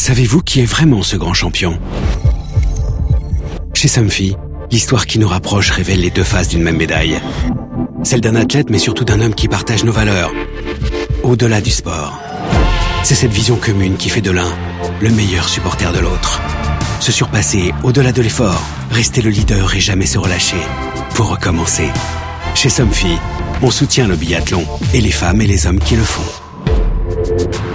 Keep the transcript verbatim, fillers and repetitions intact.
Savez-vous qui est vraiment ce grand champion ? Chez Somfy, l'histoire qui nous rapproche révèle les deux faces d'une même médaille. Celle d'un athlète, mais surtout d'un homme qui partage nos valeurs, au-delà du sport. C'est cette vision commune qui fait de l'un le meilleur supporter de l'autre. Se surpasser au-delà de l'effort, rester le leader et jamais se relâcher pour recommencer. Chez Somfy, on soutient le biathlon et les femmes et les hommes qui le font.